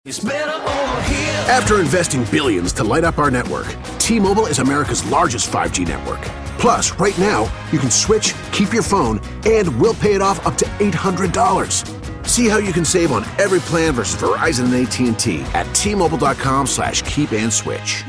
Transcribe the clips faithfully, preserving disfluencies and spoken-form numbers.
It's better over here. After investing billions to light up our network, T-Mobile is America's largest five G network. Plus, right now, you can switch, keep your phone, and we'll pay it off up to eight hundred dollars. See how you can save on every plan versus Verizon and A T and T at T-Mobile.com slash keep and switch.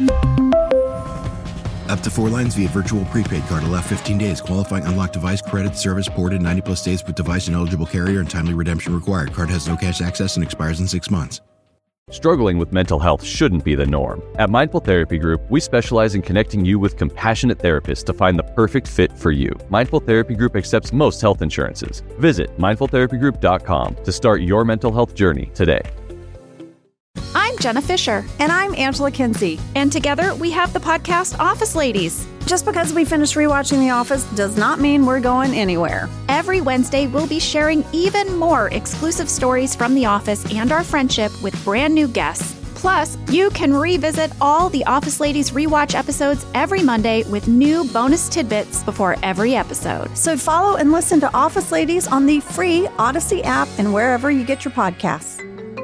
Up to four lines via virtual prepaid card. Allow fifteen days. Qualifying unlocked device credit service ported ninety plus days with device and eligible carrier and timely redemption required. Card has no cash access and expires in six months. Struggling with mental health shouldn't be the norm. At Mindful Therapy Group, we specialize in connecting you with compassionate therapists to find the perfect fit for you. Mindful Therapy Group accepts most health insurances. Visit mindful therapy group dot com to start your mental health journey today. I'm Jenna Fisher. And I'm Angela Kinsey. And together we have the podcast Office Ladies. Just because we finished rewatching The Office does not mean we're going anywhere. Every Wednesday, we'll be sharing even more exclusive stories from The Office and our friendship with brand new guests. Plus, you can revisit all the Office Ladies rewatch episodes every Monday with new bonus tidbits before every episode. So follow and listen to Office Ladies on the free Odyssey app and wherever you get your podcasts.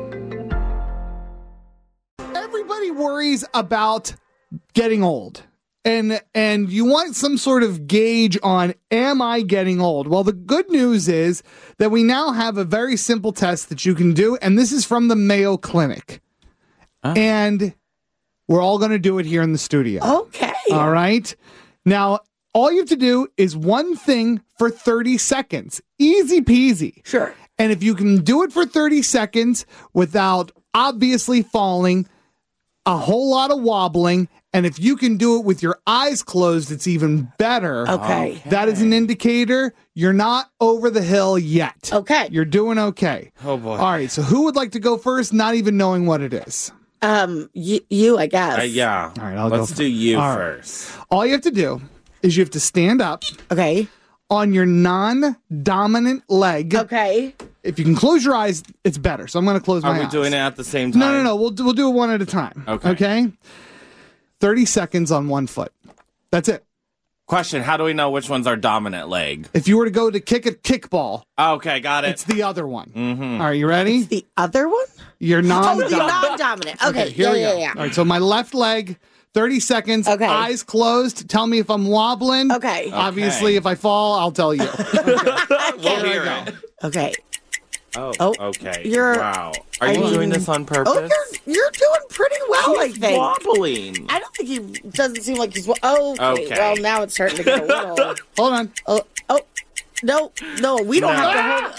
Everybody worries about getting old. And and you want some sort of gauge on, am I getting old? Well, the good news is that we now have a very simple test that you can do, and this is from the Mayo Clinic. Oh. And we're all going to do it here in the studio. Okay. All right? Now, all you have to do is one thing for thirty seconds. Easy peasy. Sure. And if you can do it for thirty seconds without obviously falling, a whole lot of wobbling, and if you can do it with your eyes closed, it's even better. Okay. okay. That is an indicator you're not over the hill yet. Okay. You're doing okay. Oh, boy. All right, so who would like to go first, not even knowing what it is? Um, y- you, I guess. Uh, yeah. All right, I'll Let's go do you All first. Right. All you have to do is you have to stand up. Okay. On your non-dominant leg. Okay. If you can close your eyes, it's better. So I'm going to close Are my we eyes. doing it at the same time? No, no, no. We'll do, we'll do it one at a time. Okay. Okay? thirty seconds on one foot. That's it. Question, how do we know which one's our dominant leg? If you were to go to kick a kickball. Okay, got it. It's the other one. Mm-hmm. Are you ready? It's the other one? You're non-dominant. Oh, the non-dominant. Okay, okay here yeah, we go. yeah, yeah. All right, so my left leg, thirty seconds, okay. eyes closed. Tell me if I'm wobbling. Okay. Obviously, okay. if I fall, I'll tell you. Okay. We'll hear it. Okay. Oh, oh, okay. You're, wow. Are I you mean, doing this on purpose? Oh, you're you're doing pretty well, he's I think. wobbling. I don't think he doesn't seem like he's. Oh, okay. okay. Well, now it's starting to get a little. Hold on. Oh, oh, no, no, we don't no. have to hold.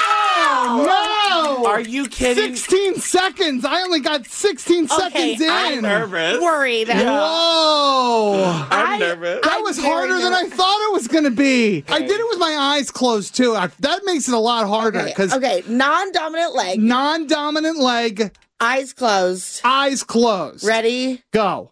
Oh, no! Are you kidding? sixteen seconds. I only got sixteen okay, seconds in. I'm nervous. Worried. Yeah. Whoa! I'm I, nervous. That was harder than I thought it was going to be. Okay. I did it with my eyes closed too. I, that makes it a lot harder because okay, okay, non-dominant leg, non-dominant leg, eyes closed, eyes closed. Ready? Go.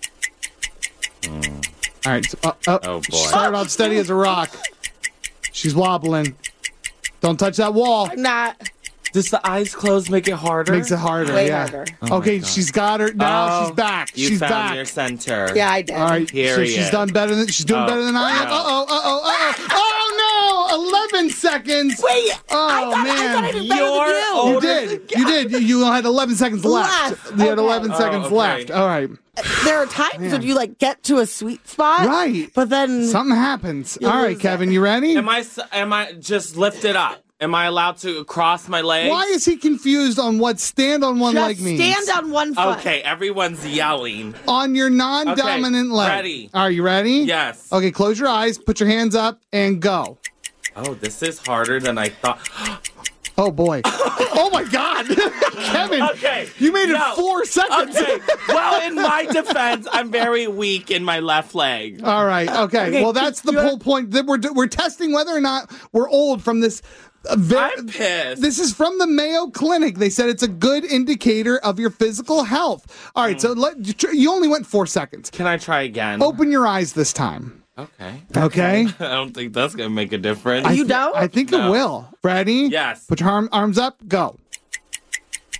Mm. All right. So, uh, uh, oh boy. She started out steady as a rock. She's wobbling. Don't touch that wall. I'm not. Does the eyes closed make it harder? Makes it harder. Way yeah. harder. Oh okay, she's got her now. Oh, she's back. You she's found back. your center. Yeah, I did. All right. Here so he she's is. done better than she's doing Oh, better than I am. no. Uh oh. Uh oh. Uh oh. Oh no! Eleven seconds. Wait. Oh I thought, man. I thought I did better You're than you. You older did. You did. You- You had eleven seconds left. Left. You had Okay. eleven Oh, seconds okay. left. All right. There are times Man. when you like get to a sweet spot, Right. But then Something happens. You All right, lose it. Kevin, you ready? Am I? s- Am I just lift it up? Am I allowed to cross my legs? Why is he confused on what stand on one just leg means? stand on one foot. Okay, everyone's yelling. On your non-dominant Okay, leg. ready. Are you ready? Yes. Okay, close your eyes, put your hands up, and go. Oh, this is harder than I thought. Oh, boy. Oh, my God. Kevin, Okay. you made it no. four seconds. Okay. Well, in my defense, I'm very weak in my left leg. All right. Okay. Okay, Well, that's the whole point. That we're we're testing whether or not we're old from this. Uh, very, I'm pissed. This is from the Mayo Clinic. They said it's a good indicator of your physical health. All right. Mm. So let, you only went four seconds. Can I try again? Open your eyes this time. Okay. Okay. I don't think that's gonna make a difference. I You thi- don't? I think No. it will. Ready? Yes. Put your arm, arms up. Go.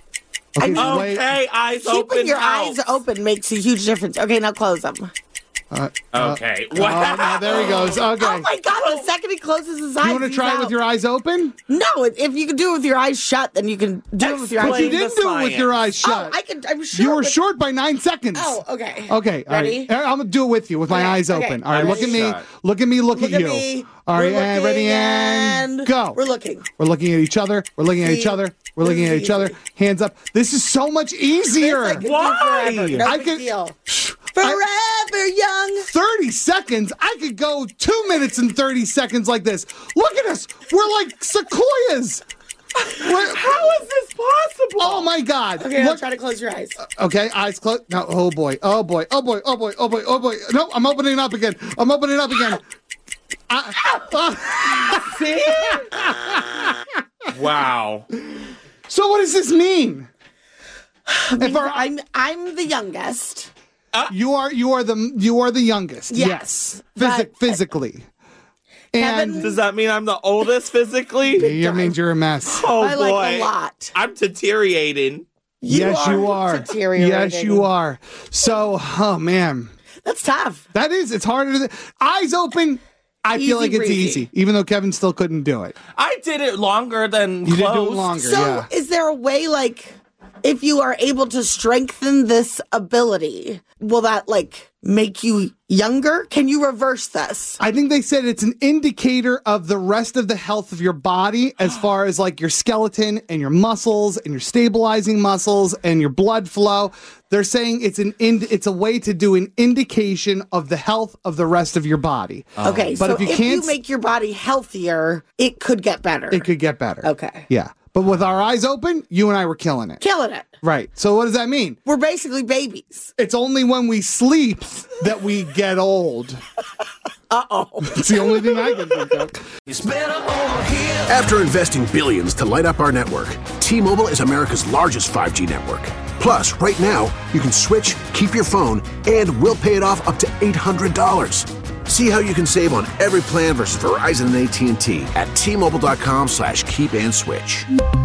Okay. I- wait. Okay, eyes open. Keeping your out. eyes open makes a huge difference. Okay, now close them. Uh, Okay. uh, oh, no, there he goes. Okay. Oh my God, the second he closes his eyes. you want to he's try it out. with your eyes open? No, if you can do it with your eyes shut, then you can do it with your eyes But you Explain didn't the do it with your eyes science. shut. Oh, I could, I'm sure. you were with- short by nine seconds. Oh, okay. Okay, all Ready? right. I'm gonna do it with you with my Okay, eyes okay. open. All right, I'm look at me. shut. Look at me. Look, Look at at you. me. All right, We're and ready looking and and- go. We're looking. We're looking at each other. We're looking at See? each other. We're looking This at is each other. easy. Hands up. This is so much easier. This I could do Why? forever. No I big could- deal. Forever young. thirty seconds. I could go two minutes and thirty seconds like this. Look at us. We're like sequoias. We're- How is this possible? oh my God. Okay, I'll Look- try to close your eyes. Okay, eyes closed. No, oh boy, oh boy, oh boy, oh boy, oh boy, oh boy. No, I'm opening up again. I'm opening up again. I, uh, Wow. so what does this mean? If our, I'm I'm the youngest. you are you are the you are the youngest. Yes, Physi- but- physically. Kevin- And Does that mean I'm the oldest physically? you means you're a mess. Oh I boy. like a lot. I'm deteriorating. yes, you are. deteriorating. Yes, you are. So, oh man, That's tough. that is. It's harder. To, eyes open. I feel Easy like it's breezy. easy, even though Kevin still couldn't do it. I did it longer than You did closed. do it longer. So, yeah. is there a way, like, if you are able to strengthen this ability, will that like make you younger? Can you reverse this? I think they said it's an indicator of the rest of the health of your body as far as like your skeleton and your muscles and your stabilizing muscles and your blood flow. They're saying it's an ind- it's a way to do an indication of the health of the rest of your body. Okay, But so if you if can't you make your body healthier, it could get better. It could get better. Okay. Yeah. But with our eyes open, you and I were killing it. Killing it. Right. So what does that mean? We're basically babies. It's only when we sleep that we get old. Uh-oh. It's the only thing I can think of. After investing billions to light up our network, T-Mobile is America's largest five G network. Plus, right now, you can switch, keep your phone, and we'll pay it off up to eight hundred dollars. See how you can save on every plan versus Verizon and A T and T at T-Mobile.com slash keep and switch.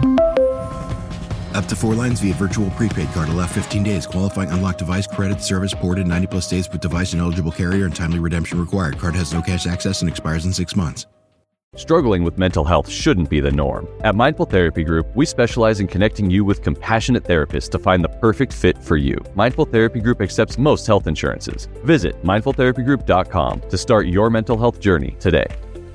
Up to four lines via virtual prepaid card. Allow fifteen days. Qualifying unlocked device credit service ported ninety plus days with device and eligible carrier and timely redemption required. Card has no cash access and expires in six months. Struggling with mental health shouldn't be the norm. At Mindful Therapy Group, we specialize in connecting you with compassionate therapists to find the perfect fit for you. Mindful Therapy Group accepts most health insurances. Visit mindful therapy group dot com to start your mental health journey today.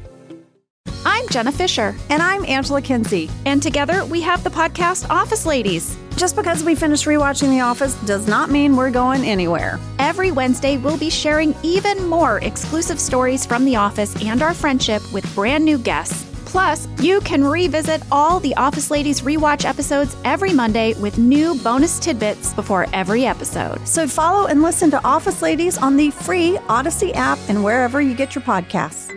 I'm Jenna Fisher, And I'm Angela Kinsey. and together we have the podcast Office Ladies. Just because we finished rewatching The Office does not mean we're going anywhere. Every Wednesday, we'll be sharing even more exclusive stories from The Office and our friendship with brand new guests. Plus, you can revisit all the Office Ladies rewatch episodes every Monday with new bonus tidbits before every episode. So follow and listen to Office Ladies on the free Odyssey app and wherever you get your podcasts.